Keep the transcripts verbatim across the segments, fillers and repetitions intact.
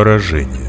Поражение.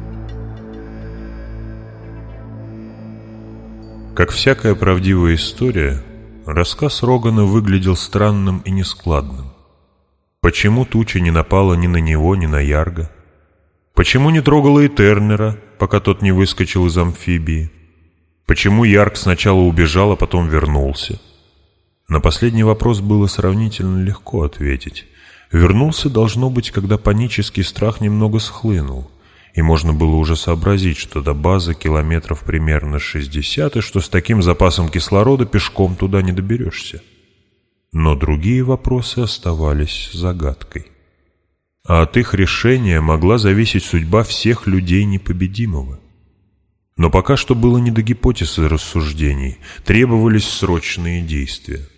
Как всякая правдивая история, рассказ Рогана выглядел странным и нескладным. Почему туча не напала ни на него, ни на Ярга? Почему не трогала и Тернера, пока тот не выскочил из амфибии? Почему Ярг сначала убежал, а потом вернулся? На последний вопрос было сравнительно легко ответить. Вернулся, должно быть, когда панический страх немного схлынул, и можно было уже сообразить, что до базы километров примерно шестьдесят, и что с таким запасом кислорода пешком туда не доберешься. Но другие вопросы оставались загадкой. А от их решения могла зависеть судьба всех людей непобедимого. Но пока что было не до гипотез и рассуждений, требовались срочные действия.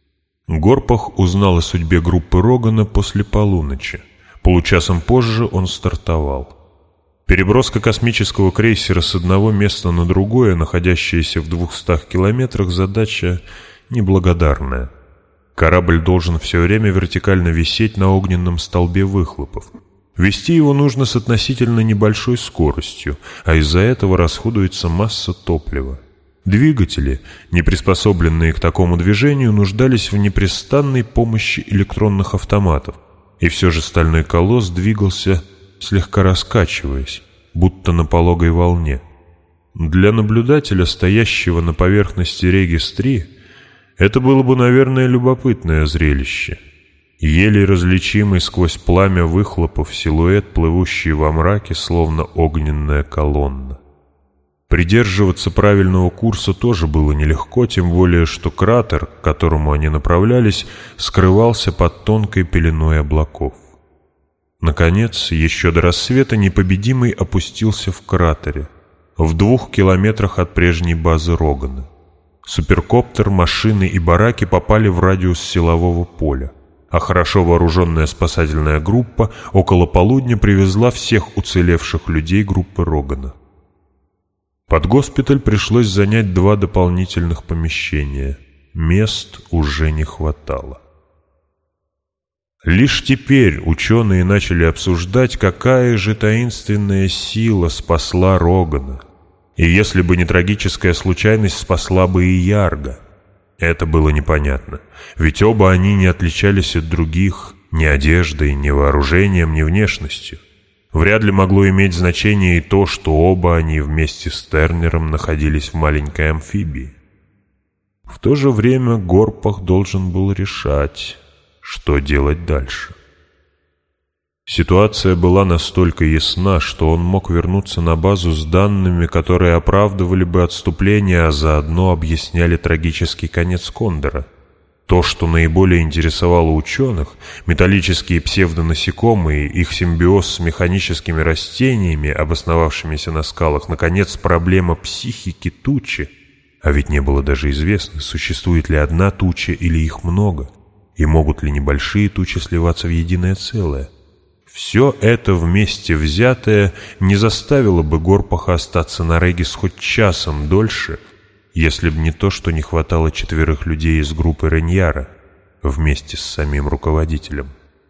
Горпах узнал о судьбе группы Рогана после полуночи. Получасом позже он стартовал. Переброска космического крейсера с одного места на другое, находящееся в двухстах километрах, задача неблагодарная. Корабль должен все время вертикально висеть на огненном столбе выхлопов. Вести его нужно с относительно небольшой скоростью, а из-за этого расходуется масса топлива. Двигатели, не приспособленные к такому движению, нуждались в непрестанной помощи электронных автоматов, и все же стальной колосс двигался, слегка раскачиваясь, будто на пологой волне. Для наблюдателя, стоящего на поверхности Регис-три, это было бы, наверное, любопытное зрелище. Еле различимый сквозь пламя выхлопов силуэт, плывущий во мраке, словно огненная колонна. Придерживаться правильного курса тоже было нелегко, тем более что кратер, к которому они направлялись, скрывался под тонкой пеленой облаков. Наконец, еще до рассвета непобедимый опустился в кратере, в двух километрах от прежней базы Рогана. Суперкоптер, машины и бараки попали в радиус силового поля, а хорошо вооруженная спасательная группа около полудня привезла всех уцелевших людей группы Рогана. Под госпиталь пришлось занять два дополнительных помещения. Мест уже не хватало. Лишь теперь ученые начали обсуждать, какая же таинственная сила спасла Рогана. И если бы не трагическая случайность, спасла бы и Ярга. Это было непонятно, ведь оба они не отличались от других ни одеждой, ни вооружением, ни внешностью. Вряд ли могло иметь значение и то, что оба они вместе с Тернером находились в маленькой амфибии. В то же время Горпах должен был решать, что делать дальше. Ситуация была настолько ясна, что он мог вернуться на базу с данными, которые оправдывали бы отступление, а заодно объясняли трагический конец Кондора. То, что наиболее интересовало ученых, металлические псевдонасекомые, их симбиоз с механическими растениями, обосновавшимися на скалах, наконец, проблема психики тучи. А ведь не было даже известно, существует ли одна туча или их много, и могут ли небольшие тучи сливаться в единое целое. Все это вместе взятое не заставило бы Горпаха остаться на Регис хоть часом дольше, если б не то, что не хватало четверых людей из группы Реньяра вместе с самим руководителем.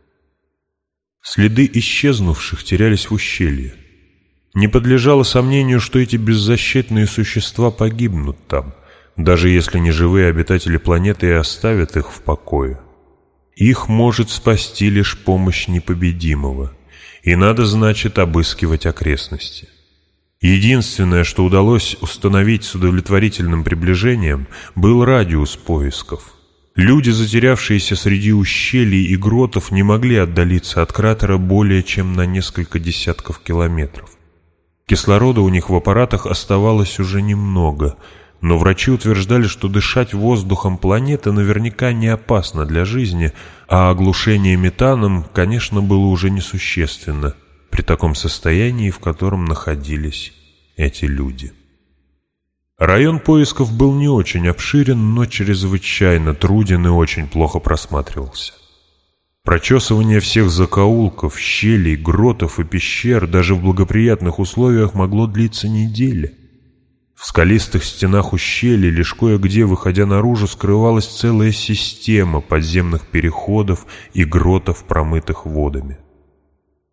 Следы исчезнувших терялись в ущелье. Не подлежало сомнению, что эти беззащитные существа погибнут там, даже если неживые обитатели планеты и оставят их в покое. Их может спасти лишь помощь непобедимого, и надо, значит, обыскивать окрестности. Единственное, что удалось установить с удовлетворительным приближением, был радиус поисков. Люди, затерявшиеся среди ущелий и гротов, не могли отдалиться от кратера более чем на несколько десятков километров. Кислорода у них в аппаратах оставалось уже немного, но врачи утверждали, что дышать воздухом планеты наверняка не опасно для жизни, а оглушение метаном, конечно, было уже несущественно при таком состоянии, в котором находились эти люди. Район поисков был не очень обширен, но чрезвычайно труден и очень плохо просматривался. Прочесывание всех закоулков, щелей, гротов и пещер даже в благоприятных условиях могло длиться недели. В скалистых стенах ущелий, лишь кое-где, выходя наружу, скрывалась целая система подземных переходов и гротов, промытых водами.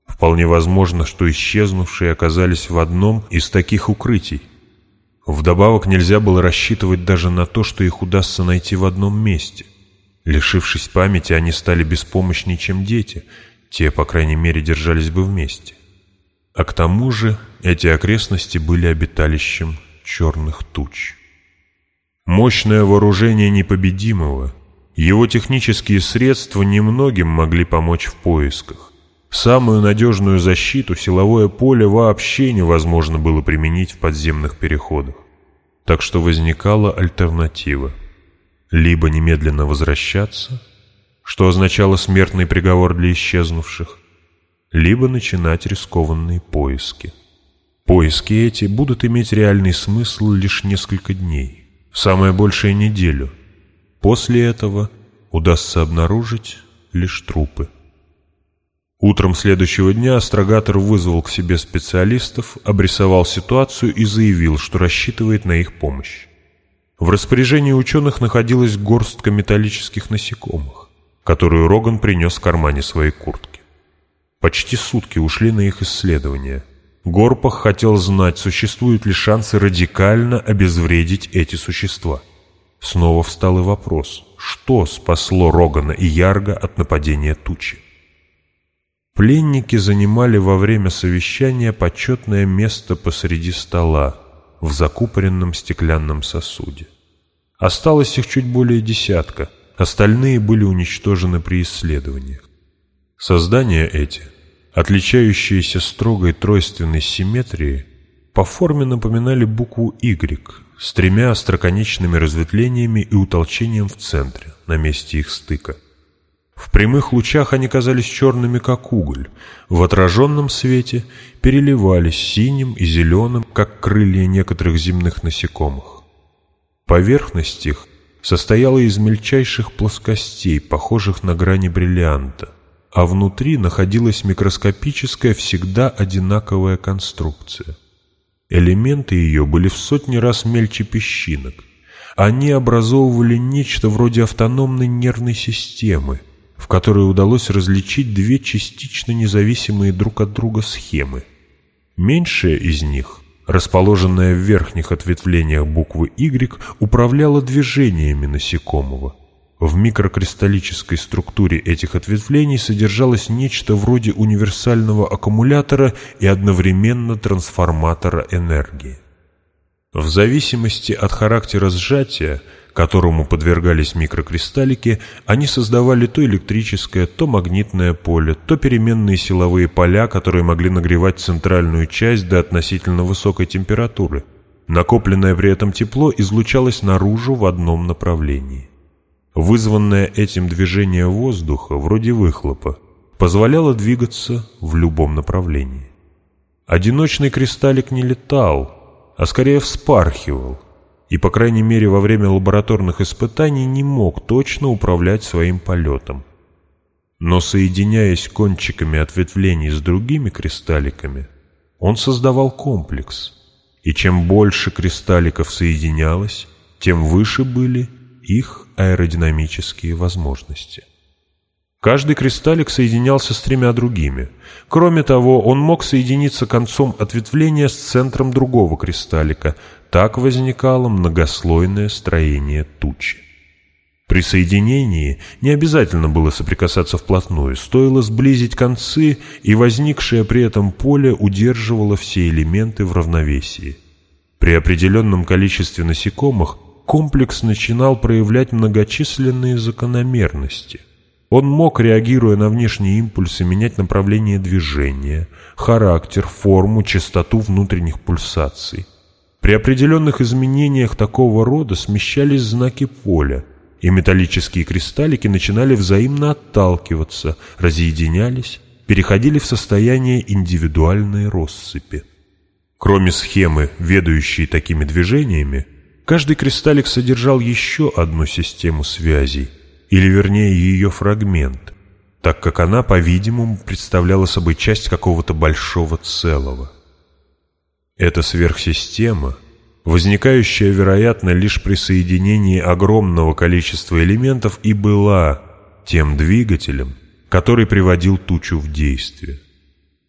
Вполне возможно, что исчезнувшие оказались в одном из таких укрытий. Вдобавок нельзя было рассчитывать даже на то, что их удастся найти в одном месте. Лишившись памяти, они стали беспомощнее, чем дети. Те, по крайней мере, держались бы вместе. А к тому же эти окрестности были обиталищем черных туч. Мощное вооружение непобедимого, его технические средства немногим могли помочь в поисках. Самую надежную защиту, силовое поле, вообще невозможно было применить в подземных переходах. Так что возникала альтернатива. Либо немедленно возвращаться, что означало смертный приговор для исчезнувших, либо начинать рискованные поиски. Поиски эти будут иметь реальный смысл лишь несколько дней, самое большее неделю. После этого удастся обнаружить лишь трупы. Утром следующего дня астрогатор вызвал к себе специалистов, обрисовал ситуацию и заявил, что рассчитывает на их помощь. В распоряжении ученых находилась горстка металлических насекомых, которую Роган принес в кармане своей куртки. Почти сутки ушли на их исследование. Горпах хотел знать, существуют ли шансы радикально обезвредить эти существа. Снова встал и вопрос, что спасло Рогана и Ярга от нападения тучи. Пленники занимали во время совещания почетное место посреди стола в закупоренном стеклянном сосуде. Осталось их чуть более десятка, остальные были уничтожены при исследованиях. Создания эти, отличающиеся строгой тройственной симметрией, по форме напоминали букву «Y» с тремя остроконечными разветвлениями и утолщением в центре, на месте их стыка. В прямых лучах они казались черными, как уголь, в отраженном свете переливались синим и зеленым, как крылья некоторых земных насекомых. Поверхность их состояла из мельчайших плоскостей, похожих на грани бриллианта, а внутри находилась микроскопическая, всегда одинаковая конструкция. Элементы ее были в сотни раз мельче песчинок. Они образовывали нечто вроде автономной нервной системы, в которой удалось различить две частично независимые друг от друга схемы. Меньшая из них, расположенная в верхних ответвлениях буквы Y, управляла движениями насекомого. В микрокристаллической структуре этих ответвлений содержалось нечто вроде универсального аккумулятора и одновременно трансформатора энергии. В зависимости от характера сжатия, которому подвергались микрокристаллики, они создавали то электрическое, то магнитное поле, то переменные силовые поля, которые могли нагревать центральную часть до относительно высокой температуры. Накопленное при этом тепло излучалось наружу в одном направлении. Вызванное этим движение воздуха, вроде выхлопа, позволяло двигаться в любом направлении. Одиночный кристаллик не летал, а скорее вспархивал, и, по крайней мере, во время лабораторных испытаний не мог точно управлять своим полетом. Но, соединяясь кончиками ответвлений с другими кристалликами, он создавал комплекс, и чем больше кристалликов соединялось, тем выше были их аэродинамические возможности. Каждый кристаллик соединялся с тремя другими. Кроме того, он мог соединиться концом ответвления с центром другого кристаллика. Так возникало многослойное строение тучи. При соединении не обязательно было соприкасаться вплотную, стоило сблизить концы, и возникшее при этом поле удерживало все элементы в равновесии. При определенном количестве насекомых комплекс начинал проявлять многочисленные закономерности. Он мог, реагируя на внешние импульсы, менять направление движения, характер, форму, частоту внутренних пульсаций. При определенных изменениях такого рода смещались знаки поля, и металлические кристаллики начинали взаимно отталкиваться, разъединялись, переходили в состояние индивидуальной россыпи. Кроме схемы, ведающей такими движениями, каждый кристаллик содержал еще одну систему связей, или вернее ее фрагмент, так как она, по-видимому, представляла собой часть какого-то большого целого. Эта сверхсистема, возникающая, вероятно, лишь при соединении огромного количества элементов, и была тем двигателем, который приводил тучу в действие.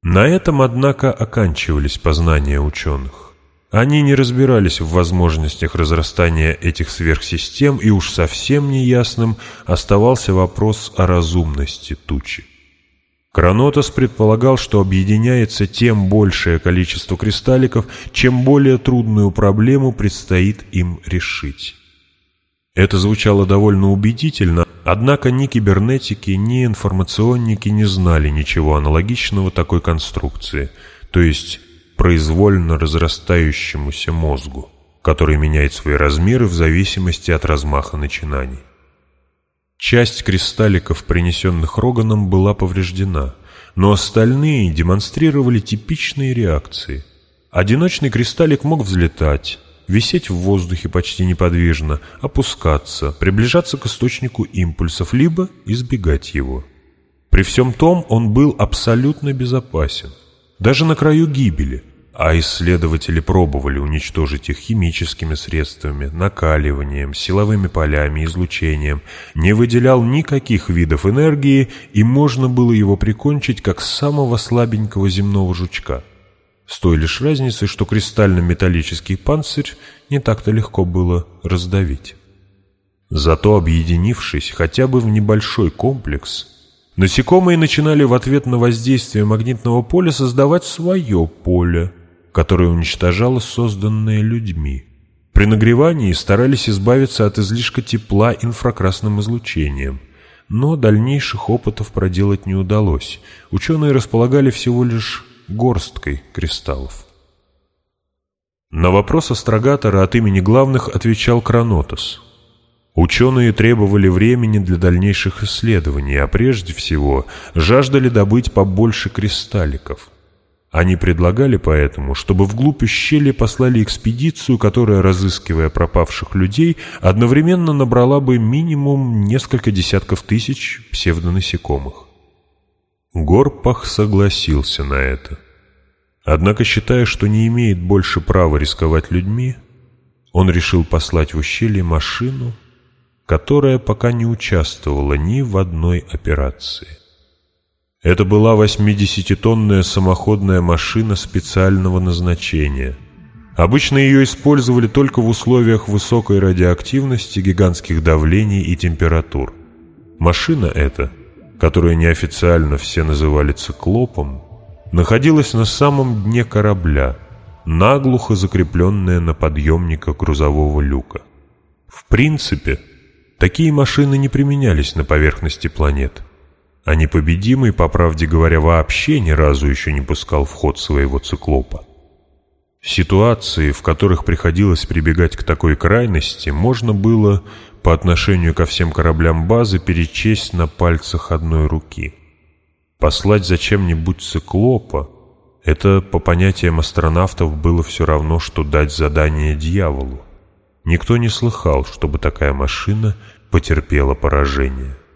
На этом, однако, оканчивались познания ученых. Они не разбирались в возможностях разрастания этих сверхсистем, и уж совсем неясным оставался вопрос о разумности тучи. Кранотос предполагал, что объединяется тем большее количество кристалликов, чем более трудную проблему предстоит им решить. Это звучало довольно убедительно, однако ни кибернетики, ни информационники не знали ничего аналогичного такой конструкции, то есть произвольно разрастающемуся мозгу, который меняет свои размеры в зависимости от размаха начинаний. Часть кристалликов, принесенных Роганом, была повреждена, но остальные демонстрировали типичные реакции. Одиночный кристаллик мог взлетать, висеть в воздухе почти неподвижно, опускаться, приближаться к источнику импульсов, либо избегать его. При всем том он был абсолютно безопасен, даже на краю гибели, а исследователи пробовали уничтожить их химическими средствами, накаливанием, силовыми полями, излучением. Не выделял никаких видов энергии, и можно было его прикончить как самого слабенького земного жучка. С той лишь разницей, что кристально-металлический панцирь не так-то легко было раздавить. Зато, объединившись хотя бы в небольшой комплекс, насекомые начинали в ответ на воздействие магнитного поля создавать свое поле, которое уничтожало созданное людьми. При нагревании старались избавиться от излишка тепла инфракрасным излучением, но дальнейших опытов проделать не удалось. Ученые располагали всего лишь горсткой кристаллов. На вопрос астрогатора от имени главных отвечал Кранотос. Ученые требовали времени для дальнейших исследований, а прежде всего жаждали добыть побольше кристалликов. Они предлагали поэтому, чтобы вглубь ущелья послали экспедицию, которая, разыскивая пропавших людей, одновременно набрала бы минимум несколько десятков тысяч псевдонасекомых. Горпах согласился на это. Однако, считая, что не имеет больше права рисковать людьми, он решил послать в ущелье машину, которая пока не участвовала ни в одной операции. Это была восьмидесятитонная самоходная машина специального назначения. Обычно ее использовали только в условиях высокой радиоактивности, гигантских давлений и температур. Машина эта, которую неофициально все называли циклопом, находилась на самом дне корабля, наглухо закрепленная на подъемниках грузового люка. В принципе, такие машины не применялись на поверхности планет, а непобедимый, по правде говоря, вообще ни разу еще не пускал в ход своего циклопа. Ситуации, в которых приходилось прибегать к такой крайности, можно было по отношению ко всем кораблям базы перечесть на пальцах одной руки. Послать зачем-нибудь циклопа — это, по понятиям астронавтов, было все равно, что дать задание дьяволу. Никто не слыхал, чтобы такая машина потерпела поражение.